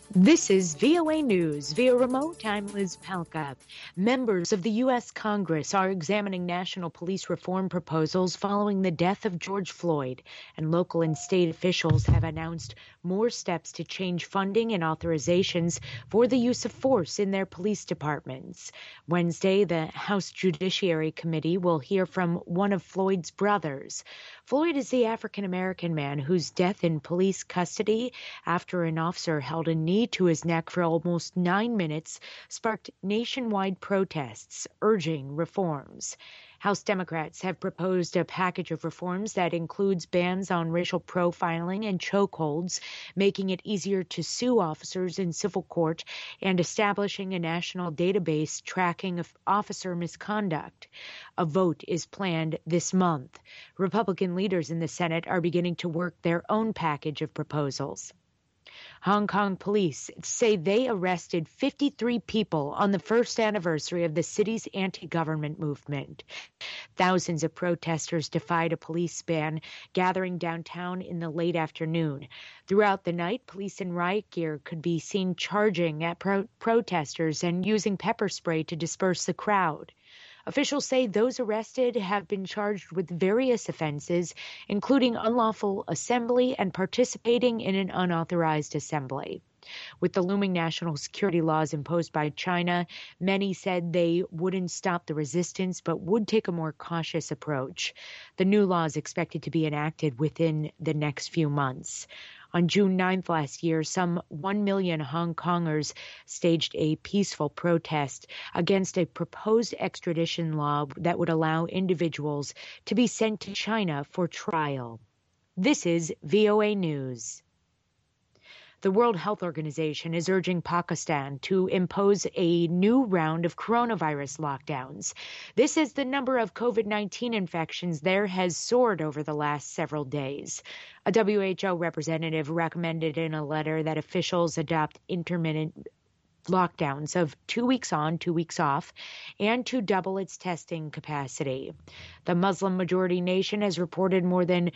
This is VOA News. Via remote, I'm Liz Palka. Members of the U.S. Congress are examining national police reform proposals following the death of George Floyd, and local and state officials have announced more steps to change funding and authorizations for the use of force in their police departments. Wednesday, the House Judiciary Committee will hear from one of Floyd's brothers. Floyd is the African-American man whose death in police custody after an officer held a knee to his neck for almost 9 minutes sparked nationwide protests urging reforms. House Democrats have proposed a package of reforms that includes bans on racial profiling and chokeholds, making it easier to sue officers in civil court, and establishing a national database tracking of officer misconduct. A vote is planned this month. Republican leaders in the Senate are beginning to work their own package of proposals. Hong Kong police say they arrested 53 people on the first anniversary of the city's anti-government movement. Thousands of protesters defied a police ban, gathering downtown in the late afternoon. Throughout the night, police in riot gear could be seen charging at protesters and using pepper spray to disperse the crowd. Officials say those arrested have been charged with various offenses, including unlawful assembly and participating in an unauthorized assembly. With the looming national security laws imposed by China, many said they wouldn't stop the resistance but would take a more cautious approach. The new law is expected to be enacted within the next few months. On June 9th last year, some 1 million Hong Kongers staged a peaceful protest against a proposed extradition law that would allow individuals to be sent to China for trial. This is VOA News. The World Health Organization is urging Pakistan to impose a new round of coronavirus lockdowns. This as the number of COVID-19 infections there has soared over the last several days. A WHO representative recommended in a letter that officials adopt intermittent lockdowns of 2 weeks on, 2 weeks off, and to double its testing capacity. The Muslim-majority nation has reported more than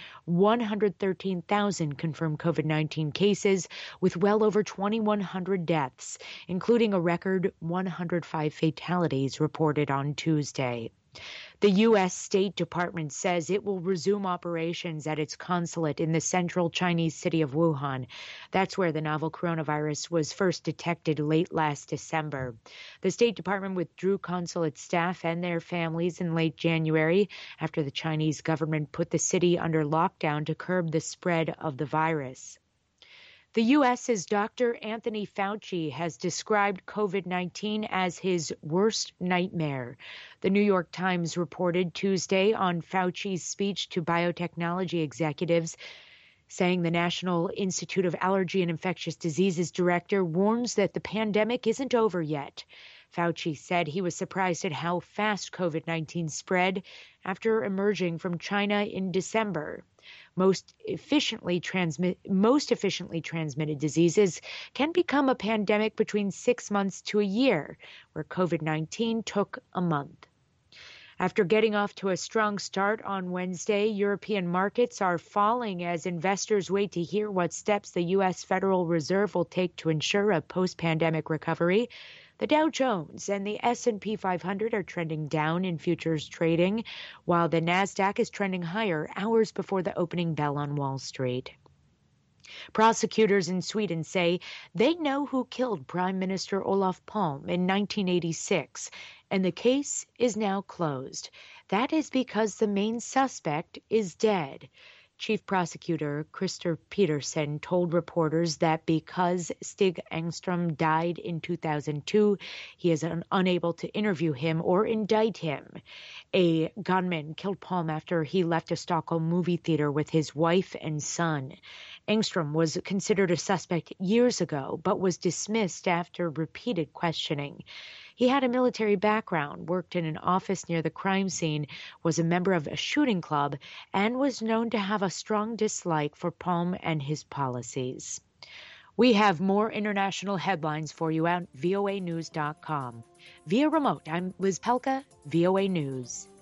113,000 confirmed COVID-19 cases, with well over 2,100 deaths, including a record 105 fatalities reported on Tuesday. The U.S. State Department says it will resume operations at its consulate in the central Chinese city of Wuhan. That's where the novel coronavirus was first detected late last December. The State Department withdrew consulate staff and their families in late January after the Chinese government put the city under lockdown to curb the spread of the virus. The U.S.'s Dr. Anthony Fauci has described COVID-19 as his worst nightmare. The New York Times reported Tuesday on Fauci's speech to biotechnology executives, saying the National Institute of Allergy and Infectious Diseases director warns that the pandemic isn't over yet. Fauci said he was surprised at how fast COVID-19 spread after emerging from China in December. Most efficiently transmitted diseases can become a pandemic between 6 months to a year, where COVID-19 took a month. After getting off to a strong start on Wednesday, European markets are falling as investors wait to hear what steps the U.S. Federal Reserve will take to ensure a post-pandemic recovery. The Dow Jones and the S&P 500 are trending down in futures trading, while the Nasdaq is trending higher hours before the opening bell on Wall Street. Prosecutors in Sweden say they know who killed Prime Minister Olof Palme in 1986, and the case is now closed. That is because the main suspect is dead. Chief Prosecutor Christer Peterson told reporters that because Stig Engström died in 2002, he is unable to interview him or indict him. A gunman killed Palme after he left a Stockholm movie theater with his wife and son. Engström was considered a suspect years ago, but was dismissed after repeated questioning. He had a military background, worked in an office near the crime scene, was a member of a shooting club, and was known to have a strong dislike for Palme and his policies. We have more international headlines for you at voanews.com. Via remote, I'm Liz Pelka, VOA News.